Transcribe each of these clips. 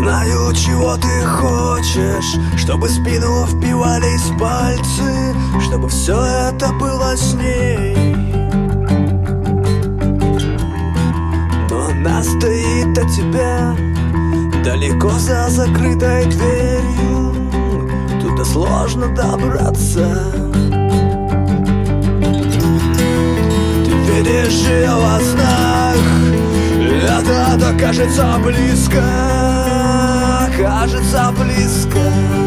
знаю, чего ты хочешь, чтобы в спину впивались пальцы, чтобы все это было с ней. Но она стоит от тебя далеко за закрытой дверью, туда сложно добраться. Ты видишь ее во снах, это кажется близко, кажется близко.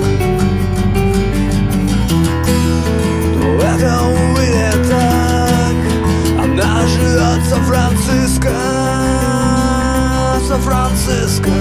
Но это, увы, не так. Она живет в Сан-Франциско, Сан-Франциско.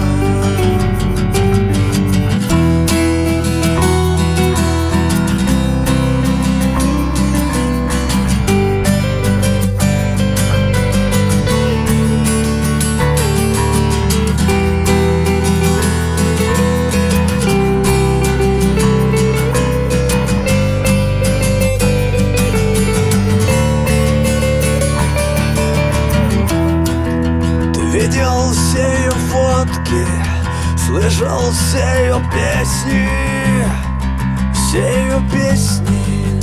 Видел все ее фотки, слышал все ее песни, все ее песни.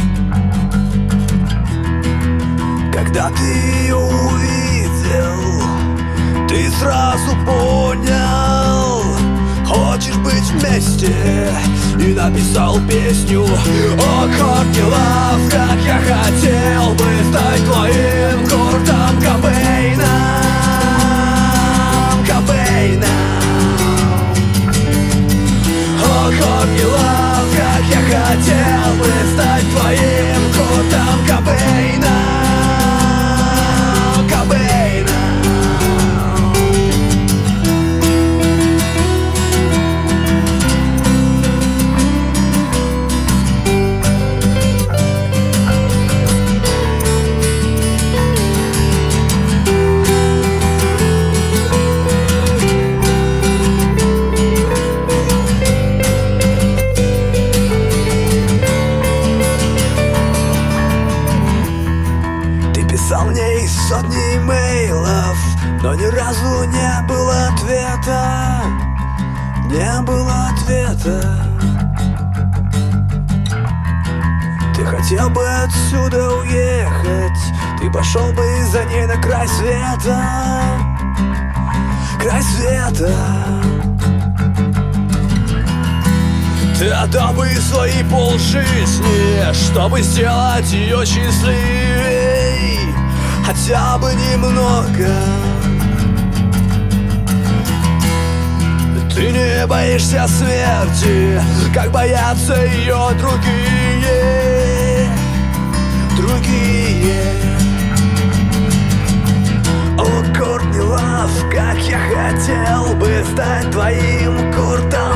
Когда ты ее увидел, ты сразу понял, хочешь быть вместе, и написал песню. О, Courtney Love, как я хотел бы стать твоим Куртом Кобейном. О, Courtney Love, как я хотел бы стать твоим Куртом Кобейном, Кобейном. Писал мне сотни имейлов, но ни разу не было ответа, не было ответа. Ты хотел бы отсюда уехать, ты пошел бы за ней на край света, край света. Ты отдал бы свои полжизни, чтобы сделать ее счастливей, хотя бы немного. Ты не боишься смерти, как боятся ее другие, другие. О, Courtney Love, как я хотел бы стать твоим Куртом